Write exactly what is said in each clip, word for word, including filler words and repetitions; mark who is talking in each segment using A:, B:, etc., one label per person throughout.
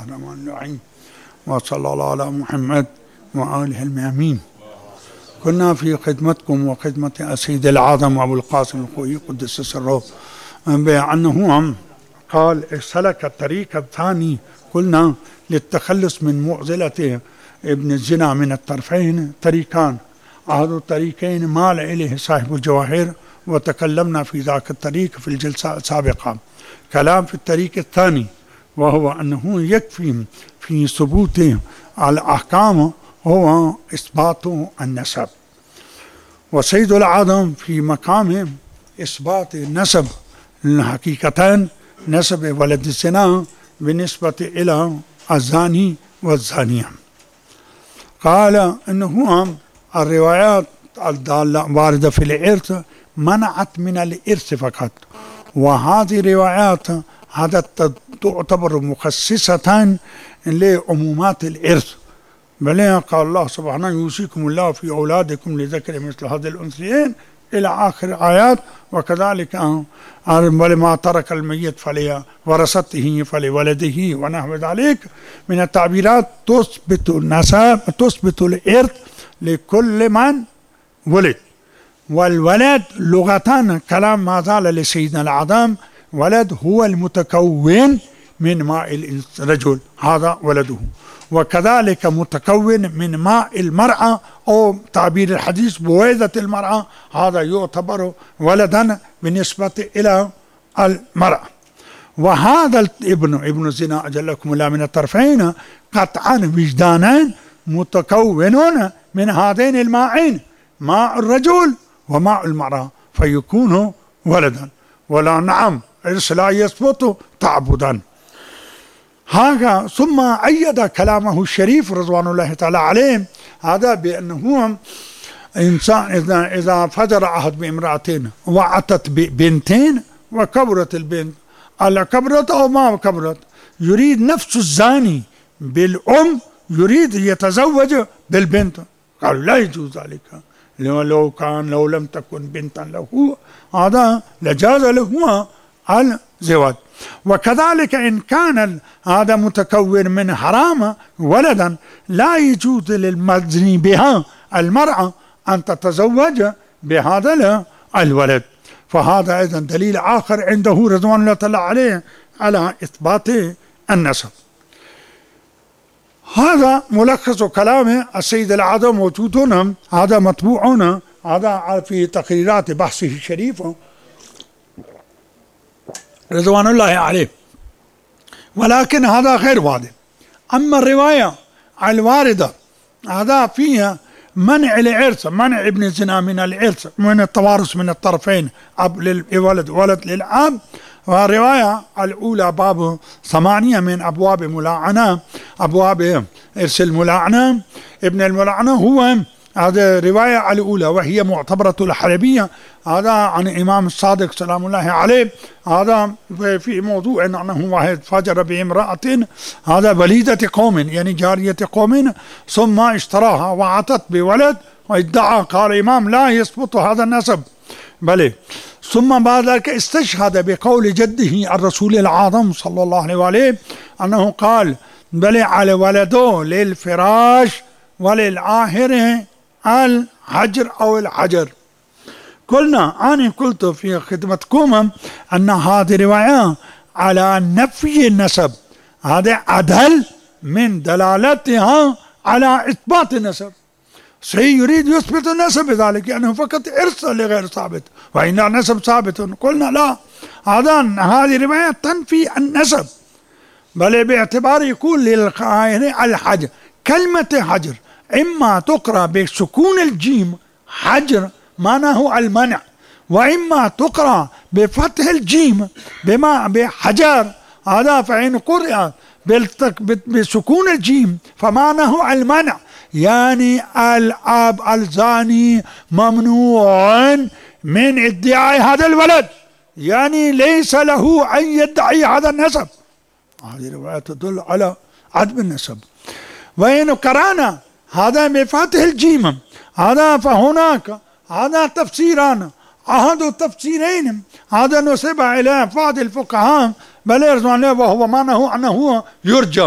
A: الرحمن الرحيم، وصلى الله على محمد وآله الميامين. كنا في خدمتكم وخدمة السيد العظم أبو القاسم الخوئي قدس سره بأنه قال سلك الطريق الثاني، قلنا للتخلص من معضلة ابن الزنا من الطرفين طريقان، هذا الطريقين مال إليه صاحب الجواهر، وتكلمنا في ذاك الطريق في الجلسة السابقة. كلام في الطريق الثاني وهو أنه يكفي في ثبوت الأحكام هو إثبات النسب، وسيد العظم في مقام إثبات النسب الحقيقتان نسب ولد الزنا بالنسبة إلى الزاني والزانية. قال إنه الروايات الدالة واردة في الإرث منعت من الإرث فقط، وهذه الروايات هذا تعتبر مخصصة لعمومات الإرث، بل قال الله سبحانه يوصيكم الله في أولادكم لذكر مثل هذه الأنثيين إلى آخر آيات. وكذلك ولما ترك الميت فلورثته فلولده ونحو ذلك من التعبيرات تثبت النسب، تثبت الإرث لكل من ولد. والولد لغتان كلام ما زال لسيدنا العظام، ولد هو المتكون من ماء الرجل، هذا ولده، وكذلك متكون من ماء المرأة أو تعبير الحديث بويضة المرأة، هذا يعتبر ولدا بالنسبة إلى المرأة. وهذا الابن ابن الزنا أجلكم الله من الطرفين قطعا وجدانا متكونون من هذين الماءين، ماء الرجل وماء المرأة، فيكون ولدا. ولا نعم إرث لا يثبت تعبدا. هذا ثم أيد كلامه الشريف رضوان الله تعالى عليه هذا بأنه إنسان إذا إذا فجر عهد بامرأتين وأتت ببنتين وكبرت البنت، على كبرت أو ما كبرت، يريد نفس الزاني بالأم يريد يتزوج بالبنت، قالوا لا يجوز ذلك، لو كان لو لم تكن بنتا له هذا لجاز له الزواج. وكذلك إن كان هذا متكون من حرام ولدا لا يجوز للمزني بها المرأة أن تتزوج بهذا الولد. فهذا أيضا دليل آخر عنده رضوان الله تعالى عليه على إثبات النسب. هذا ملخص كلام السيد العظم موجود هنا، هذا مطبوع هنا، هذا في تقريرات بحثه الشريف رضوان الله عليه، ولكن هذا غير واضح. أما الرواية الواردة هذا فيها منع الإرث، منع ابن الزنا من الإرث من التوارث من الطرفين، أب للولد ولد للأب. والرواية الأولى باب ثمانية من أبواب ملاعنة، أبواب إرث الملاعنة، ابن الملاعنة هو هذا الرواية الأولى وهي معتبرة الحلبية، هذا عن إمام الصادق سلام الله عليه، هذا في موضوع أنه واحد فجر بامرأة هذا وليدة قوم يعني جارية قوم ثم اشتراها وعتت بولد وادعى، قال إمام لا يثبت هذا النسب بل. ثم بعد ذلك استشهد بقول جده الرسول العظم صلى الله عليه وآله أنه قال بل على ولده للفراش وللآخر الحجر أو الحجر. قلنا أنا قلت في خدمتكم أن هذه رواية على نفي النسب، هذا عدل من دلالتها على إثبات النسب. شيء يريد يثبت النسب بذلك يعني فقط إرث لغير ثابت، وإن النسب ثابت. قلنا لا، هذا هذه رواية تنفي النسب، بل باعتبار يكون للخائن الحجر. كلمة حجر إما تقرأ بسكون الجيم حجر معناه المنع، وإما تقرأ بفتح الجيم بما بحجر، هذا فإن قرأ بسكون الجيم فمعناه المنع، يعني الأب الزاني ممنوع من ادعاء هذا الولد، يعني ليس له أن يدعي هذا النسب. هذه رواية تدل على عدم النسب. وإن قرأنا هذا بفتح الجيم هذا فهناك هذا تفسيران، أحد التفسيرين هذا نسب إلى بعض الفقهاء بل يرجع له وهو معناه أنه يرجم،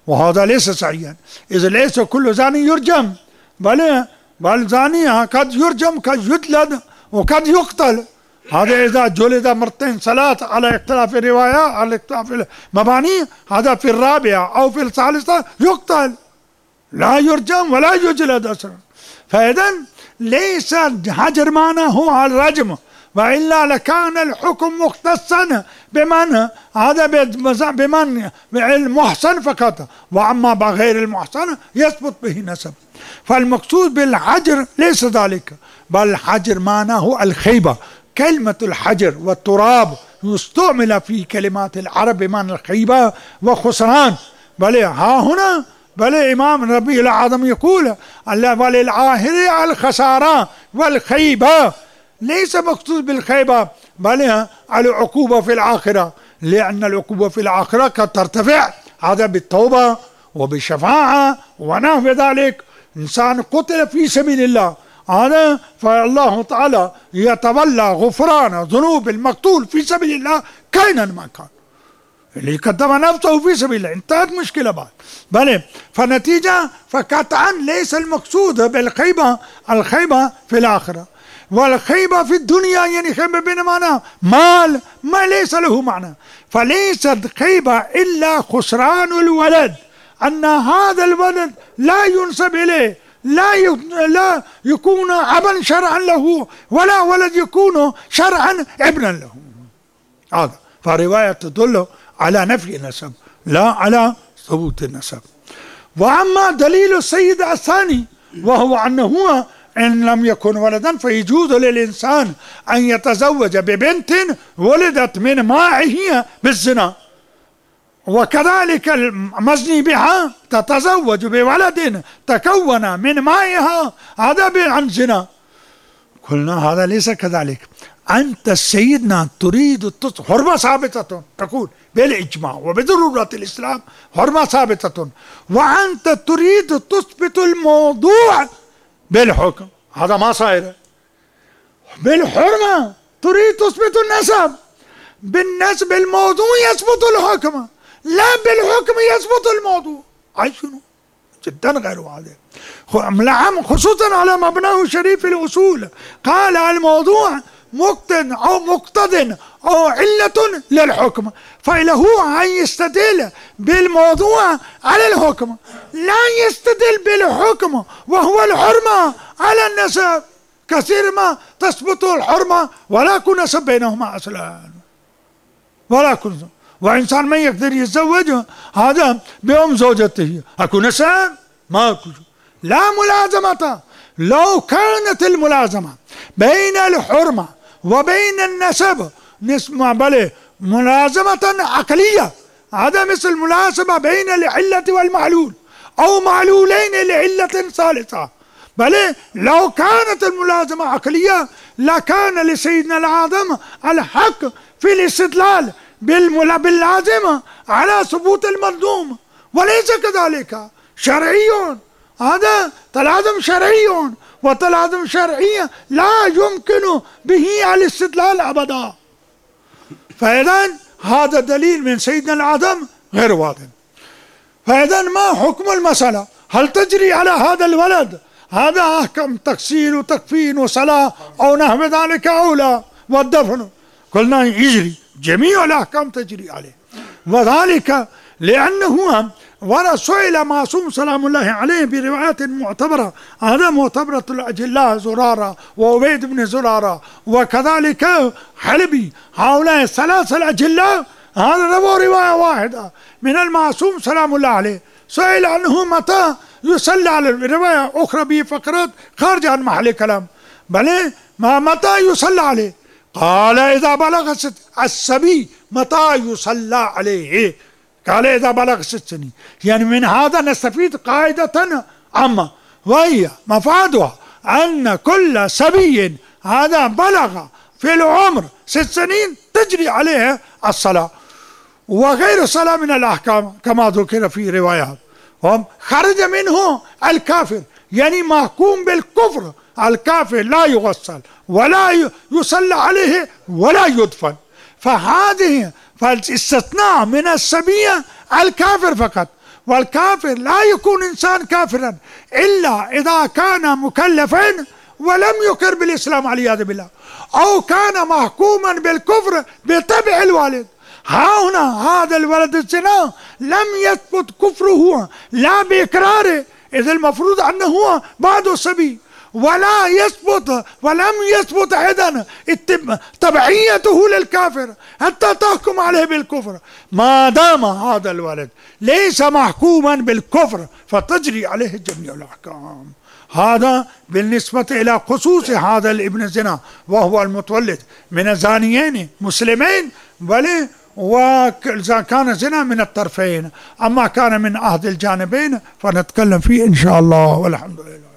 A: وهذا ليس صحيحا، إذا ليس كل زاني يرجم، بل بل زاني قد يرجم، قد يجلد وقد يقتل. هذا إذا جلد مرتين صلاة على اختلاف الروايات، على اختلاف المباني، هذا في الرابعة أو في الثالثة يقتل، لا يرجم ولا يجلد أصلا. فإذا ليس هجر معناه على الرجم، وإلا لكان الحكم مختصا بمن هذا بمن المحصن فقط، وأما بغير المحصن يثبت به نسب. فالمقصود بالحجر ليس ذلك، بل الحجر معناه الخيبة. كلمة الحجر والتراب يستعمل في كلمات العرب بمعنى الخيبة وخسران. بل ها هنا بل إمام ربيع الأعظم يقول وللعاهر الخسارة والخيبة، ليس مقصود بالخيبة بل العقوبة في الآخرة، لأن العقوبة في الآخرة قد ترتفع، هذا بالتوبة وبالشفاعة ونحو ذلك. إنسان قتل في سبيل الله، هذا فالله تعالى يتولى غفران ذنوب المقتول في سبيل الله كائنا ما كان، اللي قدم نفسه في سبيل الله، انتهت مشكلة بعد. بل فنتيجة فقطعا ليس المقصود بالخيبة الخيبة في الآخرة، والخيبة في الدنيا يعني خيبة بمعنى مال ما ليس له معنى. فليست خيبة إلا خسران الولد، أن هذا الولد لا ينسب إليه، لا لا يكون أبا شرعا له، ولا ولد يكون شرعا ابنا له. هذا فرواية تدل على نفي النسب لا على ثبوت النسب. وأما دليل السيد الثاني وهو أنه إن لم يكن ولدا فيجوز للإنسان أن يتزوج ببنت ولدت من معه بالزنا، وكذلك المزني بها تتزوج بولد تكون من معها هذا عن زنا. قلنا هذا ليس كذلك. أنت سيدنا تريد حرمة ثابتة، تقول بالإجماع وبضرورة الإسلام حرمة ثابتة، وأنت تريد تثبت الموضوع بالحكم، هذا ما صاير. بالحرمة تريد تثبت النسب، بالنسب الموضوع يثبت الحكم، لا بالحكم يثبت الموضوع. أي شنو؟ جدا غير واضح. نعم، خصوصا على مبناه شريف الأصول. قال الموضوع مقتض أو مقتض أو علة للحكم، فله أن يستدل بالموضوع على الحكم، لا يستدل بالحكم وهو الحرمة على النسب. كثير ما تثبت الحرمة ولا يكون نسب بينهما أصلا، ولا يكون. وإنسان ما يقدر يتزوج هذا بأم زوجته، أكون نسب؟ ما أكون. لا ملازمة. لو كانت الملازمة بين الحرمة وبين النسب نسمع بل ملازمة عقلية، هذا مثل ملازمة بين العلة والمعلول أو معلولين لعلة ثالثة. بل لو كانت الملازمة عقلية لكان لسيدنا الأعظم الحق في الاستدلال باللازمة على ثبوت الملزوم، وليس كذلك. شرعي، هذا تلازم شرعي، وتلازم شرعي لا يمكن به الاستدلال أبدا. فإذا هذا دليل من سيدنا الأعظم غير واضح. فإذا ما حكم المسألة؟ هل تجري على هذا الولد هذا أحكام تغسيل وتكفين وصلاة أو نحو ذلك أو لا، والدفن؟ قلنا يجري، جميع الأحكام تجري عليه، وذلك لأنه ورسئل معصوم سلام الله عليه بروايات معتبرة، هذا معتبرة الأجلاء زرارة وعبيد بن زرارة وكذلك حلبي، هؤلاء الثلاثة الأجلاء هذا روى رواية واحدة من المعصوم سلام الله عليه. سئل عنه متى يصلى على رواية أخرى به فقرات خارج عن محل كلام، بل ما متى يصلى عليه؟ قال إذا بلغ ست السبي متى يصلى عليه؟ قال إذا بلغ ست سنين. يعني من هذا نستفيد قاعدة عامة، وهي مفادها أن كل سبي هذا بلغ في العمر ست سنين تجري عليه الصلاة، وغير الصلاة من الأحكام كما ذكر في روايات. خرج منه الكافر، يعني محكوم بالكفر، الكافر لا يغسل ولا يصلى عليه ولا يدفن. فهذه فالاستثناء من السبية الكافر فقط، والكافر لا يكون إنسان كافرا إلا إذا كان مكلفا ولم يقر بالإسلام والعياذ بالله، أو كان محكوما بالكفر بطبع الوالد. ها هنا هذا الولد الزنا لم يثبت كفره لا بإقراره، إذ المفروض أنه هو بعد صبي، ولا يثبت ولم يثبت أيضا تبعيته للكافر حتى تحكم عليه بالكفر. ما دام هذا الولد ليس محكوما بالكفر فتجري عليه جميع الأحكام. هذا بالنسبة إلى خصوص هذا الابن الزنا، وهو المتولد من زانيين مسلمين، بل وإذا كان زنا من الطرفين. أما كان من أحد الجانبين فنتكلم فيه إن شاء الله، والحمد لله.